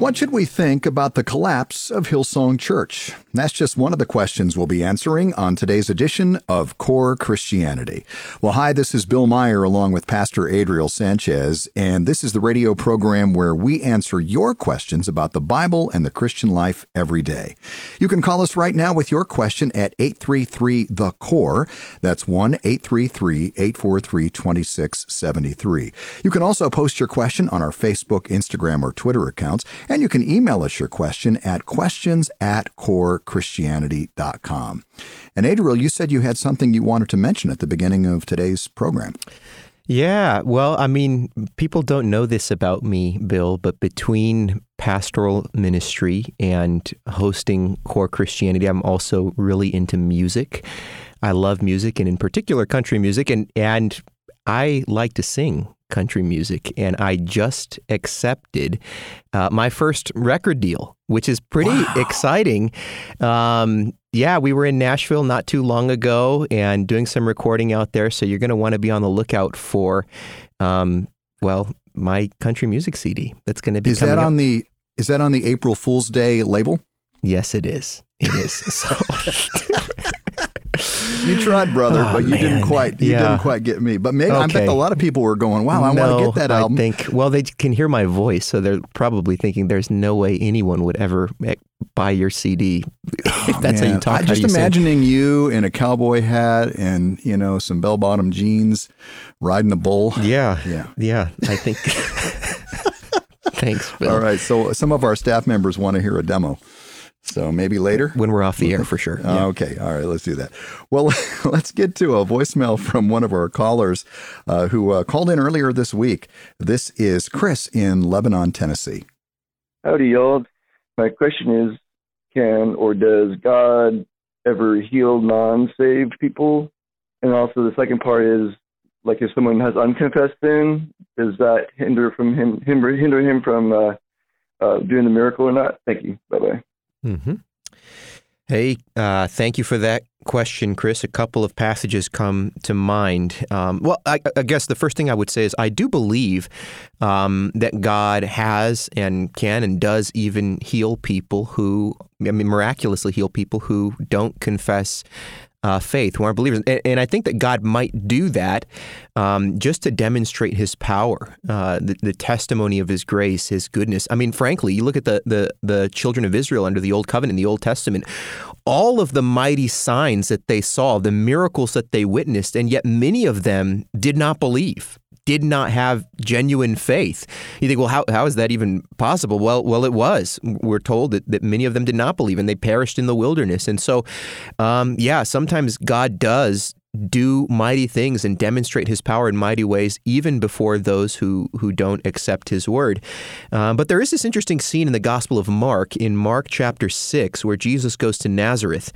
What should we think about the collapse of Hillsong Church? That's just one of the questions we'll be answering on today's edition of Core Christianity. Well, hi, this is Bill Meyer along with Pastor Adriel Sanchez, and this is the radio program where we answer your questions about the Bible and the Christian life every day. You can call us right now with your question at 833-THE-CORE. That's 1-833-843-2673. You can also post your question on our Facebook, Instagram, or Twitter accounts, and you can email us your question at questions@corechristianity.com. And Adriel, you said you had something you wanted to mention at the beginning of today's program. Yeah, well, I mean, people don't know this about me, Bill, but between pastoral ministry and hosting Core Christianity, I'm also really into music. I love music, and in particular country music, and I like to sing country music, and I just accepted my first record deal, which is pretty exciting. Yeah, we were in Nashville not too long ago and doing some recording out there, so you're going to want to be on the lookout for, my country music CD that's going to be coming up. Is that on the April Fool's Day label? Yes, it is. It is. So. You tried, brother, but you didn't quite get me. But maybe I bet a lot of people were going, wow, I want to get that album. I think, well, they can hear my voice, so they're probably thinking there's no way anyone would ever buy your CD if that's how you talk. I'm just imagining you in a cowboy hat and, some bell-bottom jeans riding a bull. Yeah, I think. Thanks, Bill. All right, so some of our staff members want to hear a demo. So maybe later? When we're off the air, for sure. Yeah. Okay. All right. Let's do that. Well, let's get to a voicemail from one of our callers who called in earlier this week. This is Chris in Lebanon, Tennessee. Howdy, y'all. My question is, can or does God ever heal non-saved people? And also the second part is, like, if someone has unconfessed sin, does that hinder him from doing the miracle or not? Thank you. Bye-bye. Mm-hmm. Hey, thank you for that question, Chris. A couple of passages come to mind. I guess the first thing I would say is I do believe that God has and can and does even heal people miraculously heal people who don't confess faith, who aren't believers. And I think that God might do that just to demonstrate his power, the testimony of his grace, his goodness. I mean, frankly, you look at the children of Israel under the Old Covenant, the Old Testament, all of the mighty signs that they saw, the miracles that they witnessed, and yet many of them did not believe, did not have genuine faith. You think, well, how is that even possible? Well, it was. We're told that many of them did not believe, and they perished in the wilderness. And so, sometimes God does do mighty things and demonstrate his power in mighty ways, even before those who don't accept his word. But there is this interesting scene in the Gospel of Mark, in Mark chapter 6, where Jesus goes to Nazareth.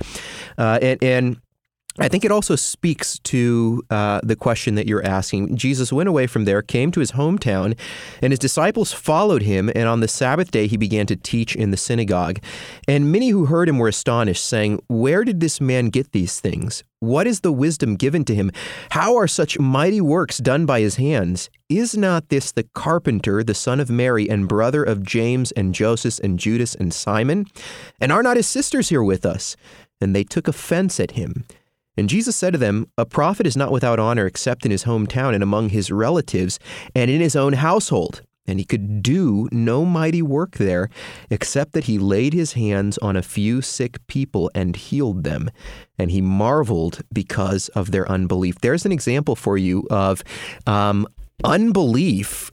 And I think it also speaks to the question that you're asking. Jesus went away from there, came to his hometown, and his disciples followed him, and on the Sabbath day he began to teach in the synagogue. And many who heard him were astonished, saying, "Where did this man get these things? What is the wisdom given to him? How are such mighty works done by his hands? Is not this the carpenter, the son of Mary, and brother of James and Joseph and Judas and Simon? And are not his sisters here with us?" And they took offense at him. And Jesus said to them, "A prophet is not without honor except in his hometown and among his relatives and in his own household." And he could do no mighty work there, except that he laid his hands on a few sick people and healed them. And he marveled because of their unbelief. There's an example for you of unbelief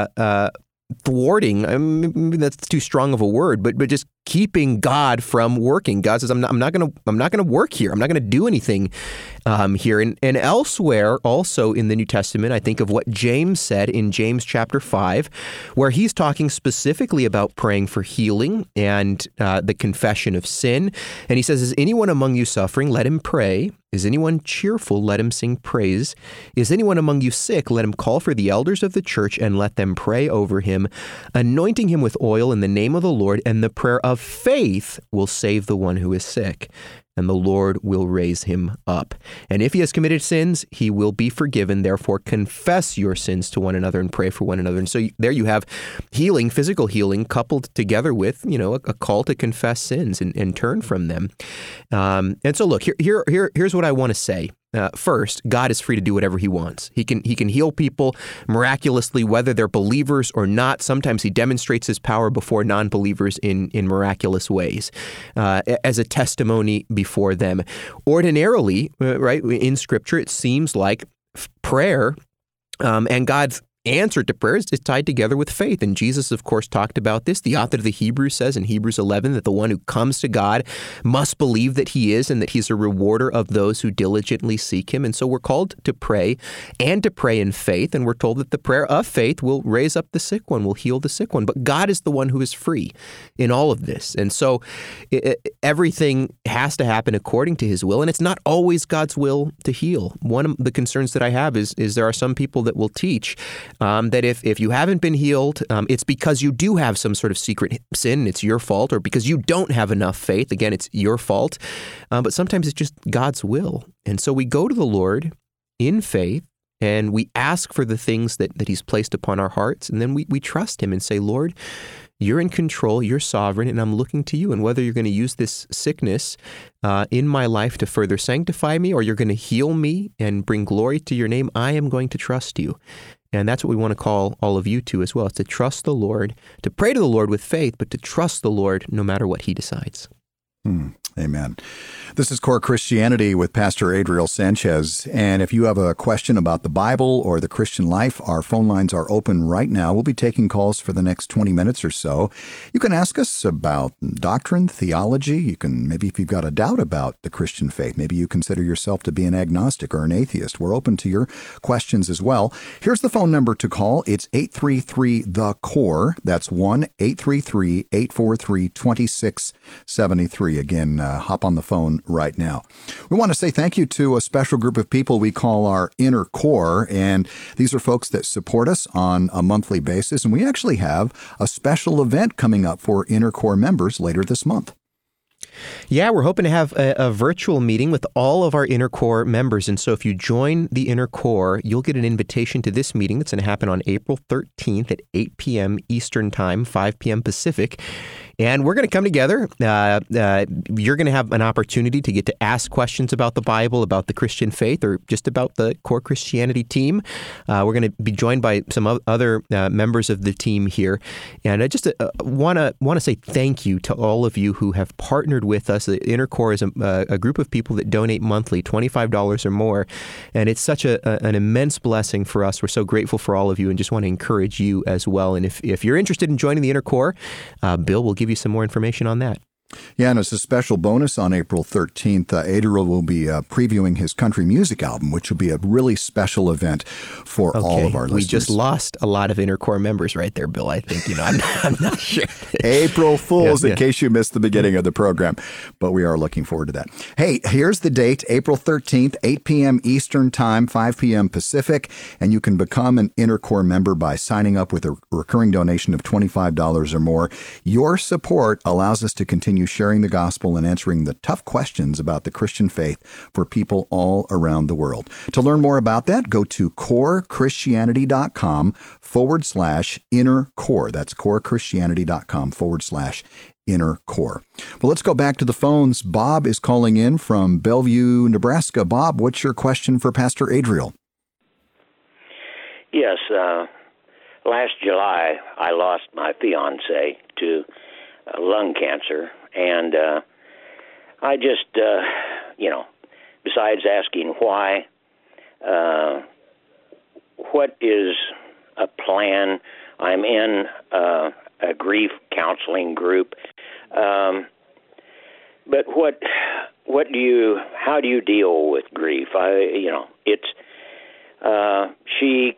thwarting. Maybe that's too strong of a word, but just keeping God from working. God says, I'm not going to work here. I'm not going to do anything here. And elsewhere, also in the New Testament, I think of what James said in James chapter 5, where he's talking specifically about praying for healing and the confession of sin. And he says, "Is anyone among you suffering? Let him pray. Is anyone cheerful? Let him sing praise. Is anyone among you sick? Let him call for the elders of the church and let them pray over him, anointing him with oil in the name of the Lord, and the prayer of faith will save the one who is sick, and the Lord will raise him up. And if he has committed sins, he will be forgiven. Therefore, confess your sins to one another and pray for one another. And so there you have healing, physical healing, coupled together with, a call to confess sins and turn from them. And so look, here's what I want to say. First, God is free to do whatever he wants. He can heal people miraculously, whether they're believers or not. Sometimes he demonstrates his power before non-believers in miraculous ways, as a testimony before them. Ordinarily, right, in Scripture, it seems like prayer and God's answer to prayer is tied together with faith. And Jesus, of course, talked about this. The author of the Hebrews says in Hebrews 11 that the one who comes to God must believe that he is and that he's a rewarder of those who diligently seek him. And so we're called to pray and to pray in faith. And we're told that the prayer of faith will raise up the sick one, will heal the sick one. But God is the one who is free in all of this. And so everything has to happen according to his will. And it's not always God's will to heal. One of the concerns that I have is there are some people that will teach that if you haven't been healed, it's because you do have some sort of secret sin, it's your fault, or because you don't have enough faith, again, it's your fault. But sometimes it's just God's will. And so we go to the Lord in faith, and we ask for the things that he's placed upon our hearts, and then we trust him and say, Lord, you're in control, you're sovereign, and I'm looking to you. And whether you're going to use this sickness in my life to further sanctify me, or you're going to heal me and bring glory to your name, I am going to trust you. And that's what we want to call all of you to as well, is to trust the Lord, to pray to the Lord with faith, but to trust the Lord no matter what he decides. Amen. This is Core Christianity with Pastor Adriel Sanchez. And if you have a question about the Bible or the Christian life, our phone lines are open right now. We'll be taking calls for the next 20 minutes or so. You can ask us about doctrine, theology. You can, maybe if you've got a doubt about the Christian faith, maybe you consider yourself to be an agnostic or an atheist. We're open to your questions as well. Here's the phone number to call. It's 833-THE-CORE. That's 1-833-843-2673. Again, hop on the phone right now. We want to say thank you to a special group of people we call our Inner Core, and these are folks that support us on a monthly basis, and we actually have a special event coming up for Inner Core members later this month. Yeah, we're hoping to have a virtual meeting with all of our Inner Core members. And so if you join the Inner Core, you'll get an invitation to this meeting that's going to happen on April 13th at 8 p.m. Eastern Time, 5 p.m. Pacific. And we're going to come together. You're going to have an opportunity to get to ask questions about the Bible, about the Christian faith, or just about the Core Christianity team. We're going to be joined by some other members of the team here. And I just want to say thank you to all of you who have partnered with us. The Inner Core is a group of people that donate monthly, $25 or more. And it's such an immense blessing for us. We're so grateful for all of you and just want to encourage you as well. And if you're interested in joining the Inner Core, Bill will give you some more information on that. Yeah, and as a special bonus on April 13th, Adriel will be previewing his country music album, which will be a really special event for all of our listeners. We just lost a lot of Inner Core members right there, Bill, I think. I'm not sure. April Fools, in case you missed the beginning of the program. But we are looking forward to that. Hey, here's the date, April 13th, 8 p.m. Eastern Time, 5 p.m. Pacific. And you can become an Inner Core member by signing up with a recurring donation of $25 or more. Your support allows us to continue sharing the gospel and answering the tough questions about the Christian faith for people all around the world. To learn more about that, go to corechristianity.com/inner core. That's corechristianity.com/inner core. Well, let's go back to the phones. Bob is calling in from Bellevue, Nebraska. Bob, what's your question for Pastor Adriel? Yes, last July I lost my fiance to lung cancer. And I just, besides asking why, what is a plan? I'm in a grief counseling group, but how do you deal with grief? She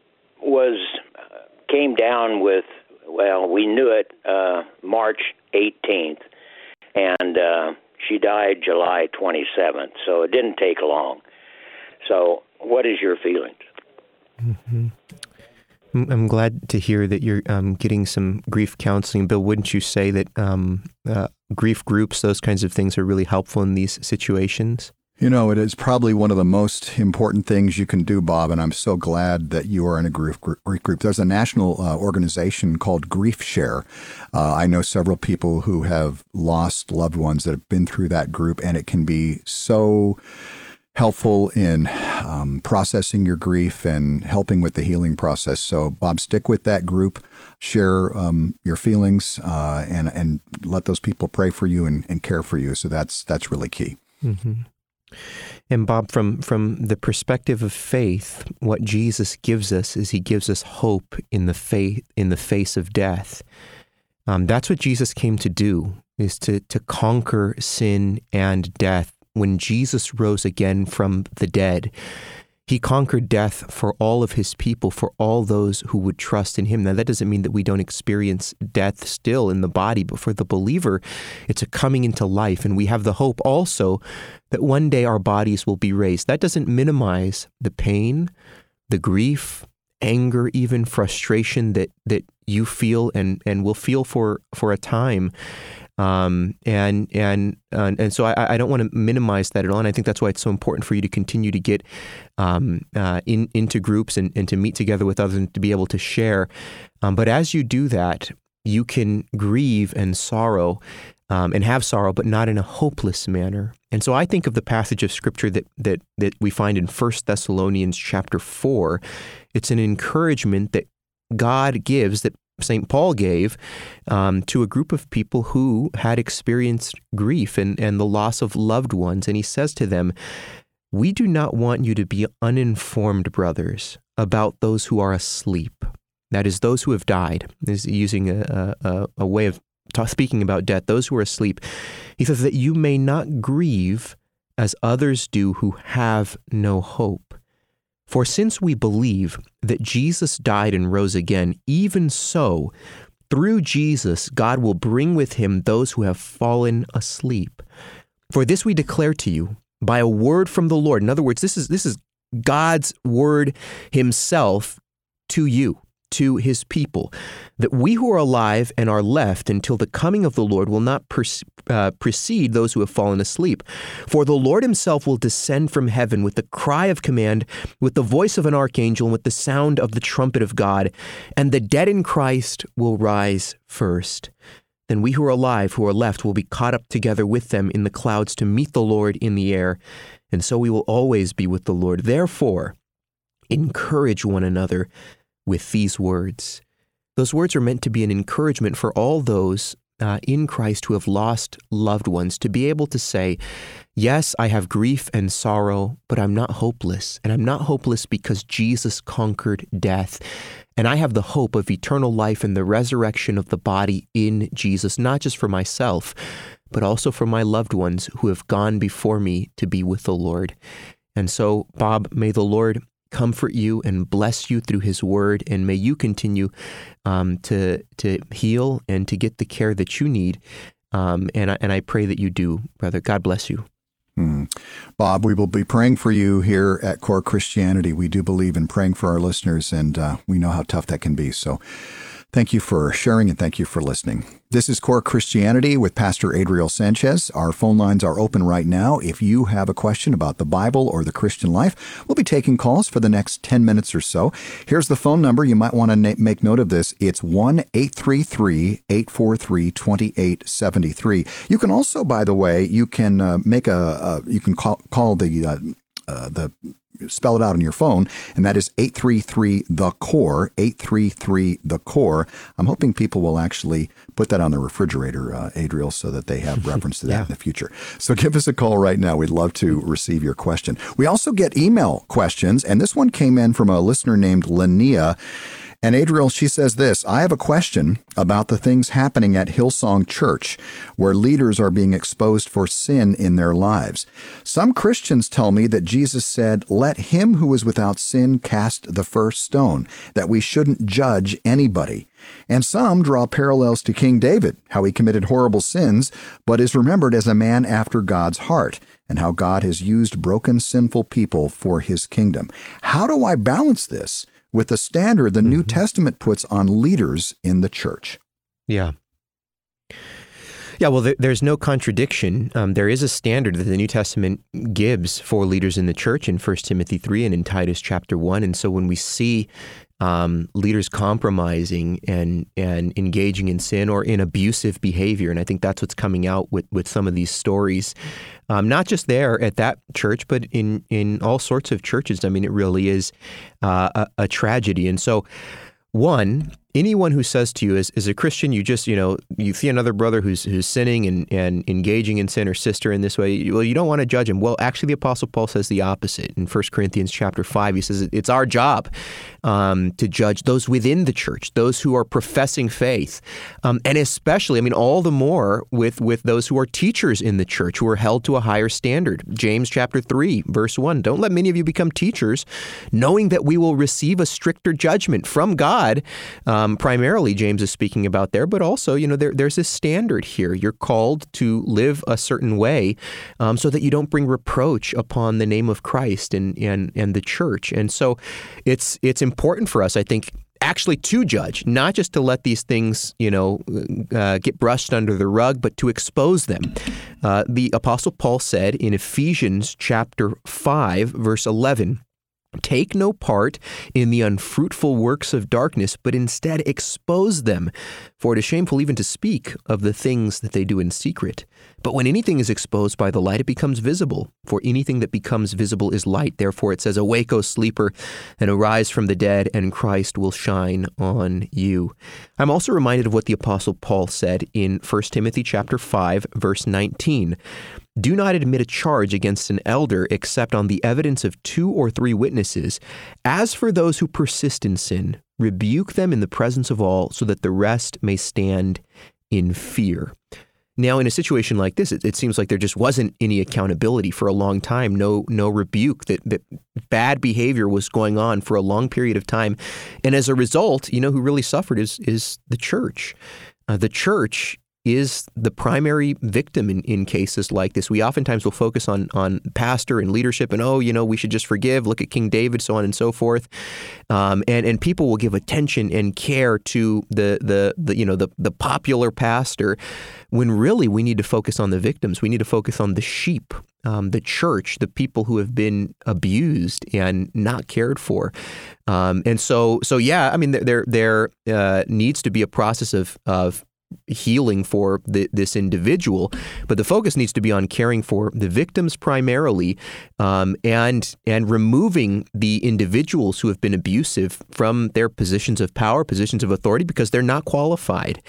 came down with, we knew it March 18th. And she died July 27th, so it didn't take long. So what is your feelings? Mm-hmm. I'm glad to hear that you're getting some grief counseling. Bill, wouldn't you say that grief groups, those kinds of things are really helpful in these situations? You know, it is probably one of the most important things you can do, Bob, and I'm so glad that you are in a grief group. There's a national organization called Grief Share. I know several people who have lost loved ones that have been through that group, and it can be so helpful in processing your grief and helping with the healing process. So, Bob, stick with that group, share your feelings, and let those people pray for you and care for you. So that's really key. Mm-hmm. And Bob, from the perspective of faith, what Jesus gives us is he gives us hope in the face of death. That's what Jesus came to do, is to conquer sin and death. When Jesus rose again from the dead, he conquered death for all of his people, for all those who would trust in him. Now, that doesn't mean that we don't experience death still in the body, but for the believer, it's a coming into life. And we have the hope also that one day our bodies will be raised. That doesn't minimize the pain, the grief, anger, even frustration that you feel and will feel for a time. And so I don't want to minimize that at all. And I think that's why it's so important for you to continue to get into groups and to meet together with others and to be able to share. But as you do that, you can grieve and sorrow and have sorrow, but not in a hopeless manner. And so I think of the passage of Scripture that we find in 1 Thessalonians chapter 4. It's an encouragement that God gives, that St. Paul gave to a group of people who had experienced grief and the loss of loved ones. And he says to them, "We do not want you to be uninformed, brothers, about those who are asleep." That is, those who have died. This is using a way of speaking about death, those who are asleep. He says that you may not grieve as others do who have no hope. For since we believe that Jesus died and rose again, even so, through Jesus, God will bring with him those who have fallen asleep. For this we declare to you by a word from the Lord. In other words, this is God's word himself to you, to his people, that we who are alive and are left until the coming of the Lord will not precede those who have fallen asleep. For the Lord himself will descend from heaven with the cry of command, with the voice of an archangel, and with the sound of the trumpet of God, and the dead in Christ will rise first. Then we who are alive, who are left, will be caught up together with them in the clouds to meet the Lord in the air, and so we will always be with the Lord. Therefore, encourage one another with these words. Those words are meant to be an encouragement for all those in Christ who have lost loved ones, to be able to say, yes, I have grief and sorrow, but I'm not hopeless. And I'm not hopeless because Jesus conquered death. And I have the hope of eternal life and the resurrection of the body in Jesus, not just for myself, but also for my loved ones who have gone before me to be with the Lord. And so, Bob, may the Lord comfort you and bless you through his word, and may you continue to heal and to get the care that you need. And I pray that you do, brother. God bless you. Bob, we will be praying for you here at Core Christianity. We do believe in praying for our listeners, and we know how tough that can be. So thank you for sharing and thank you for listening. This is Core Christianity with Pastor Adriel Sanchez. Our phone lines are open right now. If you have a question about the Bible or the Christian life, we'll be taking calls for the next 10 minutes or so. Here's the phone number. You might want to make note of this. It's 1-833-843-2873. You can also, by the way, you can you can call the spell it out on your phone, and that is 833-THE-CORE, 833-THE-CORE. I'm hoping people will actually put that on the refrigerator, Adriel, so that they have reference to that in the future. So give us a call right now. We'd love to receive your question. We also get email questions, and this one came in from a listener named Linnea. And Adriel, she says this: I have a question about the things happening at Hillsong Church, where leaders are being exposed for sin in their lives. Some Christians tell me that Jesus said, let him who is without sin cast the first stone, that we shouldn't judge anybody. And some draw parallels to King David, how he committed horrible sins, but is remembered as a man after God's heart, and how God has used broken, sinful people for his kingdom. How do I balance this with the standard the New Testament puts on leaders in the church? Yeah. Yeah, well, there's no contradiction. There is a standard that the New Testament gives for leaders in the church in 1 Timothy 3 and in Titus chapter 1. And so when we see leaders compromising and engaging in sin or in abusive behavior, and I think that's what's coming out with some of these stories, not just there at that church, but in all sorts of churches. I mean, it really is a tragedy. And so, anyone who says to you as a Christian, you see another brother who's sinning and engaging in sin, or sister in this way, well, you don't want to judge him. Well, actually, the Apostle Paul says the opposite. In 1 Corinthians chapter 5, he says it's our job to judge those within the church, those who are professing faith, and especially, I mean, all the more with those who are teachers in the church, who are held to a higher standard. James chapter 3, verse 1, don't let many of you become teachers, knowing that we will receive a stricter judgment from God. Primarily, James is speaking about there, but also, there's this standard here. You're called to live a certain way so that you don't bring reproach upon the name of Christ and the church. And so it's important for us, I think, actually to judge, not just to let these things, get brushed under the rug, but to expose them. The Apostle Paul said in Ephesians chapter 5, verse 11, "Take no part in the unfruitful works of darkness, but instead expose them. For it is shameful even to speak of the things that they do in secret. But when anything is exposed by the light, it becomes visible. For anything that becomes visible is light. Therefore it says, 'Awake, O sleeper, and arise from the dead, and Christ will shine on you.'" I'm also reminded of what the Apostle Paul said in 1 Timothy chapter 5, verse 19. "Do not admit a charge against an elder except on the evidence of 2 or 3 witnesses. As for those who persist in sin, rebuke them in the presence of all, so that the rest may stand in fear." Now, in a situation like this, it seems like there just wasn't any accountability for a long time, no rebuke, that bad behavior was going on for a long period of time. And as a result, who really suffered is the church. The church is the primary victim in cases like this. We oftentimes will focus on pastor and leadership and, we should just forgive, look at King David, so on and so forth. And people will give attention and care to the popular pastor, when really we need to focus on the victims. We need to focus on the sheep, the church, the people who have been abused and not cared for. And so yeah, I mean, there needs to be a process of healing for this individual, but the focus needs to be on caring for the victims primarily, and removing the individuals who have been abusive from their positions of power, positions of authority, because they're not qualified.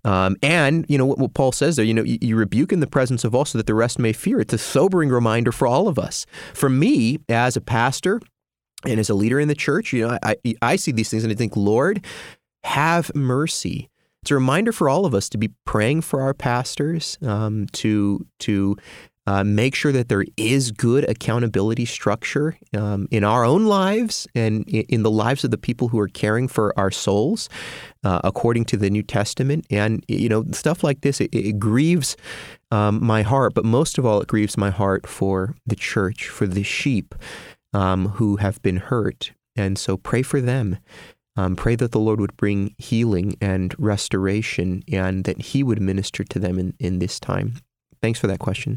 And what Paul says there, you rebuke in the presence of all, so that the rest may fear. It's a sobering reminder for all of us. For me, as a pastor and as a leader in the church, I see these things and I think, Lord, have mercy. It's a reminder for all of us to be praying for our pastors, to make sure that there is good accountability structure in our own lives and in the lives of the people who are caring for our souls, according to the New Testament. And, stuff like this, it grieves my heart, but most of all, it grieves my heart for the church, for the sheep who have been hurt. And so pray for them. Pray that the Lord would bring healing and restoration, and that He would minister to them in this time. Thanks for that question.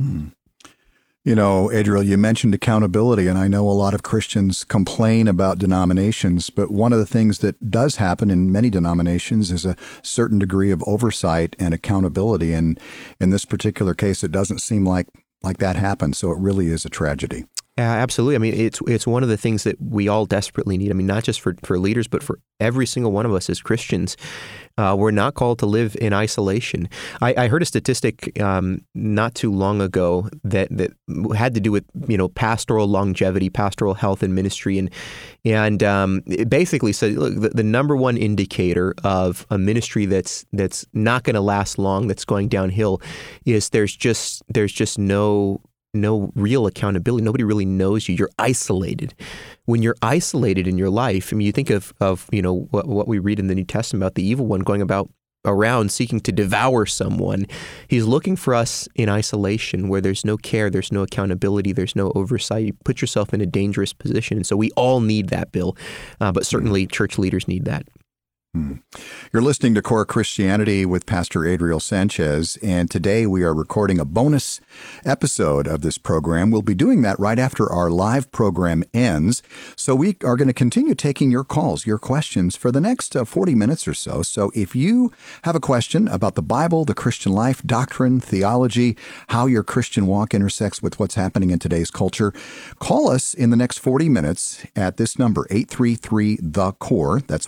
Adriel, you mentioned accountability, and I know a lot of Christians complain about denominations, but one of the things that does happen in many denominations is a certain degree of oversight and accountability. And in this particular case, it doesn't seem like that happens. So it really is a tragedy. Absolutely. I mean, it's one of the things that we all desperately need. I mean, not just for leaders, but for every single one of us as Christians. We're not called to live in isolation. I heard a statistic not too long ago that had to do with pastoral longevity, pastoral health and ministry, and it basically said, look, the number one indicator of a ministry that's not going to last long, that's going downhill, is there's just no real accountability. Nobody really knows you. You're isolated. When you're isolated in your life, I mean, you think of what we read in the New Testament about the evil one going around seeking to devour someone. He's looking for us in isolation, where there's no care, there's no accountability, there's no oversight. You put yourself in a dangerous position. And so we all need that, Bill. But certainly church leaders need that. You're listening to Core Christianity with Pastor Adriel Sanchez, and today we are recording a bonus episode of this program. We'll be doing that right after our live program ends, so we are going to continue taking your calls, your questions for the next 40 minutes or so. So if you have a question about the Bible, the Christian life, doctrine, theology, how your Christian walk intersects with what's happening in today's culture, call us in the next 40 minutes at this number, 833-THE-CORE. That's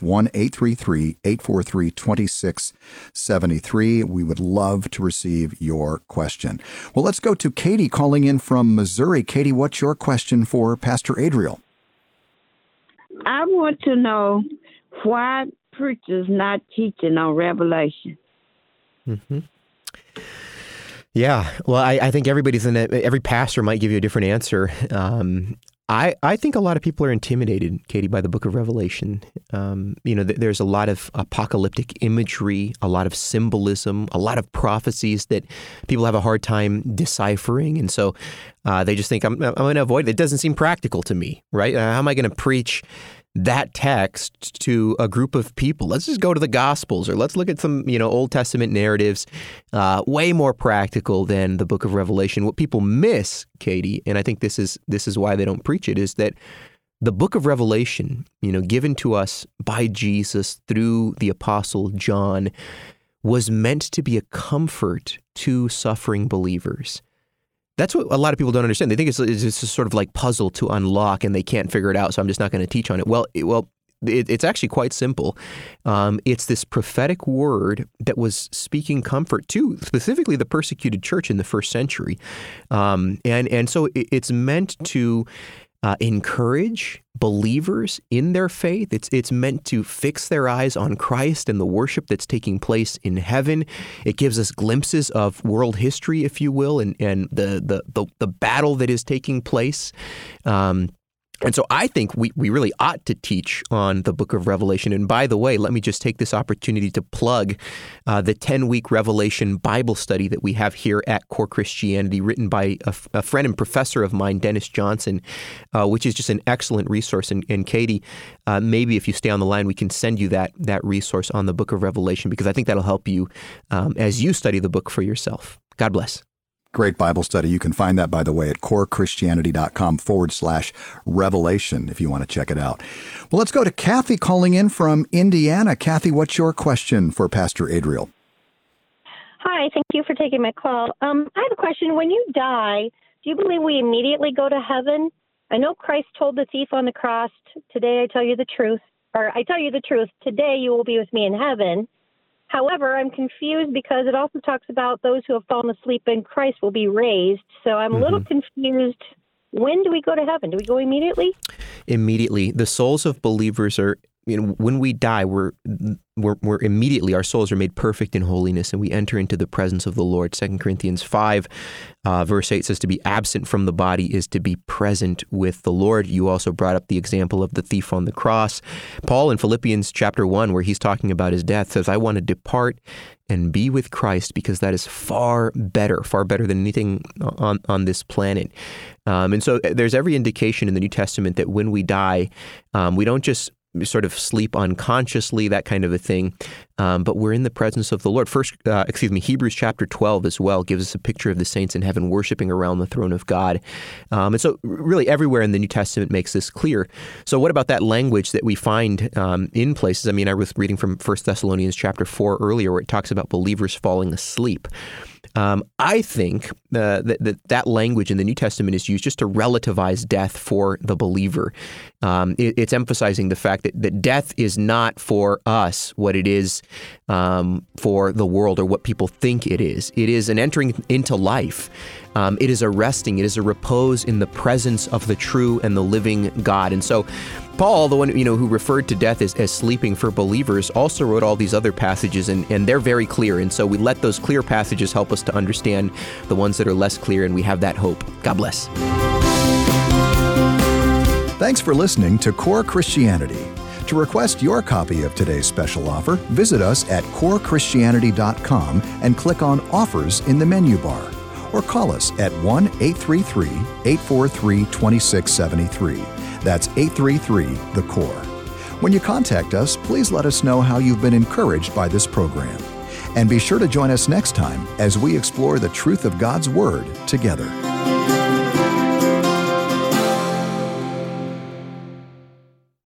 1-833-843-2673. We would love to receive your question. Well, let's go to Katie calling in from Missouri. Katie, what's your question for Pastor Adriel? I want to know why preachers not teaching on Revelation. Mm-hmm. Yeah, well, I think every pastor might give you a different answer. I think a lot of people are intimidated, Katie, by the book of Revelation. There's a lot of apocalyptic imagery, a lot of symbolism, a lot of prophecies that people have a hard time deciphering. And so they just think, I'm going to avoid it. It doesn't seem practical to me, right? How am I going to preach that text to a group of people? Let's just go to the Gospels, or let's look at some, Old Testament narratives, way more practical than the book of Revelation. What people miss, Katie, and I think this is why they don't preach it, is that the book of Revelation, given to us by Jesus through the Apostle John, was meant to be a comfort to suffering believers. That's what a lot of people don't understand. They think it's a sort of like puzzle to unlock, and they can't figure it out, so I'm just not going to teach on it. It's actually quite simple. It's this prophetic word that was speaking comfort to specifically the persecuted church in the first century. And so it's meant to encourage believers in their faith. It's meant to fix their eyes on Christ and the worship that's taking place in heaven. It gives us glimpses of world history, if you will, and the battle that is taking place. And so I think we really ought to teach on the book of Revelation. And by the way, let me just take this opportunity to plug the 10-week Revelation Bible study that we have here at Core Christianity, written by a friend and professor of mine, Dennis Johnson, which is just an excellent resource. And Katie, maybe if you stay on the line, we can send you that resource on the book of Revelation, because I think that'll help you as you study the book for yourself. God bless. Great Bible study. You can find that, by the way, at corechristianity.com/Revelation if you want to check it out. Well, let's go to Kathy calling in from Indiana. Kathy, what's your question for Pastor Adriel? Hi, thank you for taking my call. I have a question. When you die, do you believe we immediately go to heaven? I know Christ told the thief on the cross, today I tell you the truth, today you will be with me in heaven. However, I'm confused because it also talks about those who have fallen asleep in Christ will be raised. So I'm a little confused. When do we go to heaven? Do we go immediately? Immediately. The souls of believers are, when we die, we're immediately, our souls are made perfect in holiness, and we enter into the presence of the Lord. 2 Corinthians 5, verse 8 says to be absent from the body is to be present with the Lord. You also brought up the example of the thief on the cross. Paul in Philippians chapter 1, where he's talking about his death, says, I want to depart and be with Christ, because that is far better than anything on this planet. And so there's every indication in the New Testament that when we die, we don't just sort of sleep unconsciously, that kind of a thing, but we're in the presence of the Lord. Hebrews chapter 12 as well gives us a picture of the saints in heaven worshiping around the throne of God. And so really everywhere in the New Testament makes this clear. So what about that language that we find in places? I mean, I was reading from 1 Thessalonians chapter 4 earlier, where it talks about believers falling asleep. I think that language in the New Testament is used just to relativize death for the believer. It's emphasizing the fact that death is not for us what it is for the world, or what people think it is. It is an entering into life. It is a resting. It is a repose in the presence of the true and the living God. And so Paul, the one who referred to death as sleeping for believers, also wrote all these other passages, and they're very clear. And so we let those clear passages help us to understand the ones that are less clear, and we have that hope. God bless. Thanks for listening to Core Christianity. To request your copy of today's special offer, visit us at corechristianity.com and click on Offers in the menu bar, or call us at 1-833-843-2673. That's 833-THE-CORE. When you contact us, please let us know how you've been encouraged by this program. And be sure to join us next time as we explore the truth of God's Word together.